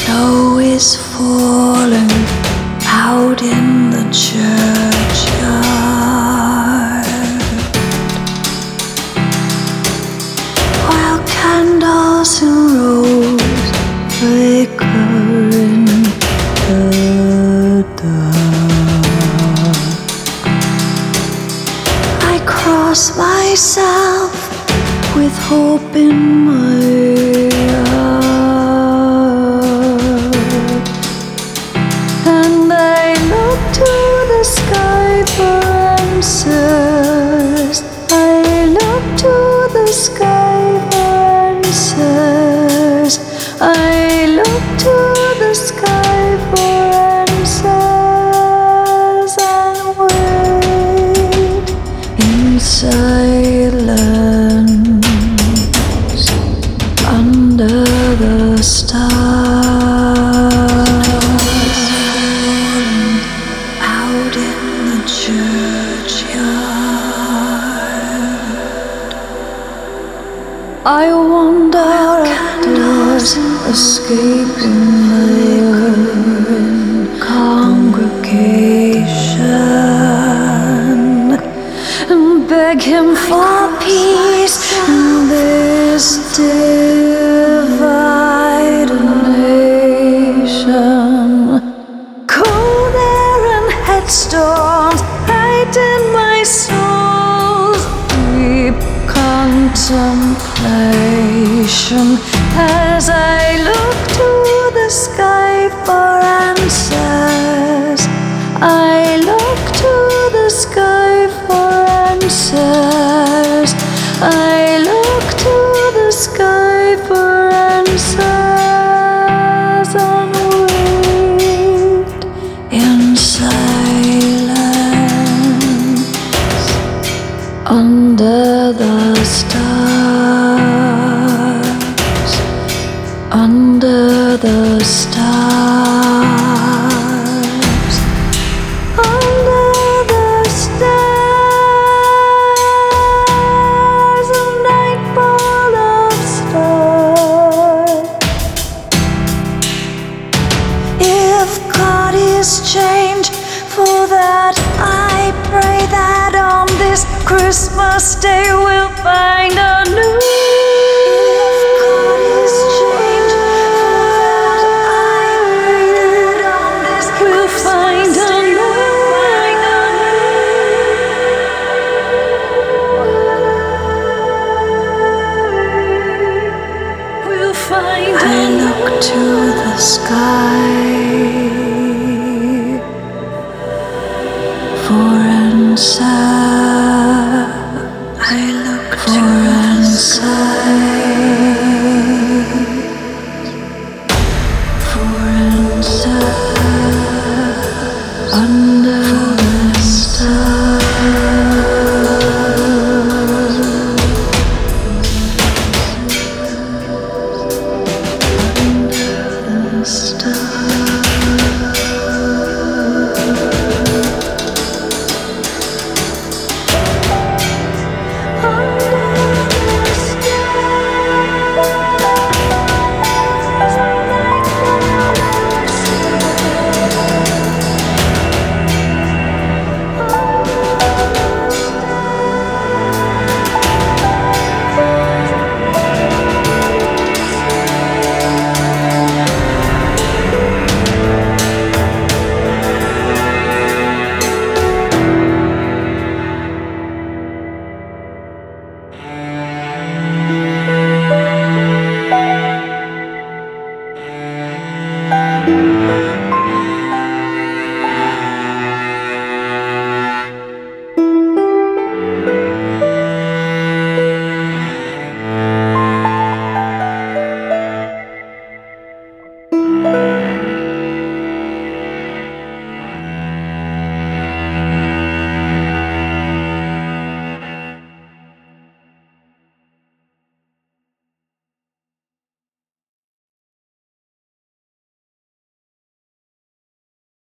Snow is falling out in the churchyard, while candles in rows flicker in the dark. I cross myself with hope in my heart, and I look to the sky for answers. I look to the sky for answers. I look to the sky for answers and wait in silence under the stars, falling out in the churchyard. I wander outdoors, escaping the congregation, and beg him for peace in this divided nation. Cold air and headstones hide in my soul's deep contemplation, as I look to the sky for answers. I look to the sky for answers. I look to the sky for answers and wait in silence under the stars, under the stars, under the stars, a nightfall of stars. If God is change, for that I pray that on this Christmas Day we'll find a new. If God is change, for that I pray that on this we'll find a new. We'll find. I look to the sky